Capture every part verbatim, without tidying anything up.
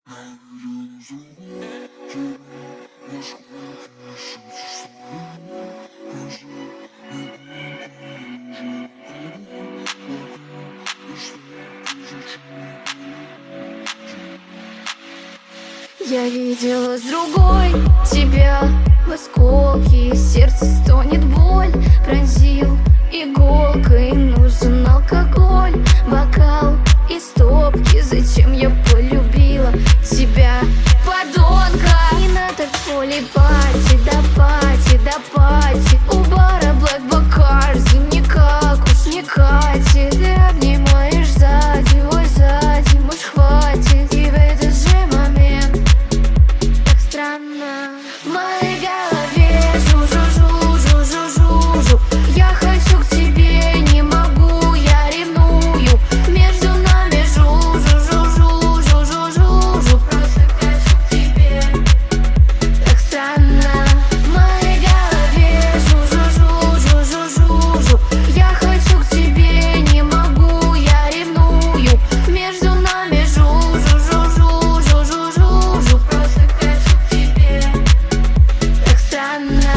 Я видела с другой тебя в осколке, сердце стонет боль, пронзил иголкой, нужен алкоголь, бокал и стопки. Зачем я полюбила тебя, подонка? Не на танцполе пати, да пати, да пати, у бара Black Bacardi никак уж не катит. Ты обнимаешь сзади, ой, сзади, может хватит. И в этот же момент так странно в моей голове жу-жу-жу-жу-жу-жу-жу. Я хочу к тебе, не могу, я ревную. Между нами жу-жу-жу-жу-жу-жу-жу. Просто хочу к тебе, так странно в моей голове жу-жу-жу-жу-жу-жу. Я хочу к тебе, не могу, я ревную. Между нами жу-жу-жу-жу-жу-жу-жу. Просто хочу к тебе, так странно.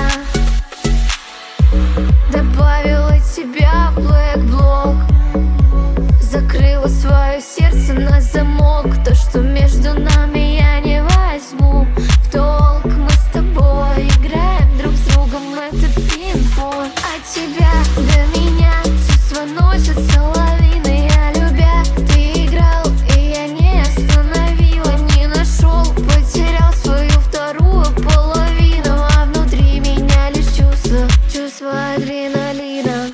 Добавила тебя в Black Block, закрыла свое сердце на замок. То, что между нами, я не возьму в долг. Мы с тобой играем друг с другом, это пинг-понг. От тебя до меня чувства носятся лавиной. Я любя, ты играл, и я не остановила, не нашел, потерял свою вторую половину. А внутри меня лишь чувство, чувство адреналина.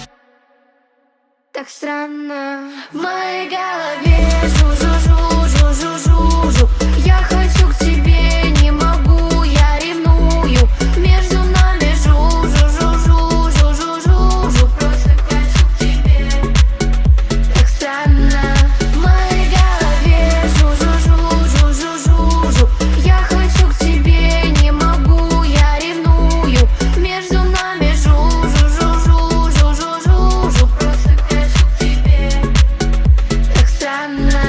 Так странно в моей голове жу-жу-жу-жу-жу-жу-жу. Я хочу к тебе, не могу, я ревную. Между нами жу-жу-жу-жу-жу-жу-жу. Просто хочу к тебе, так странно в моей голове жу-жу-жу-жу-жу-жу-жу. Я хочу к тебе, не могу, я ревную. Между нами жу-жу-жу-жу-жу-жу-жу. Просто хочу к тебе, так странно.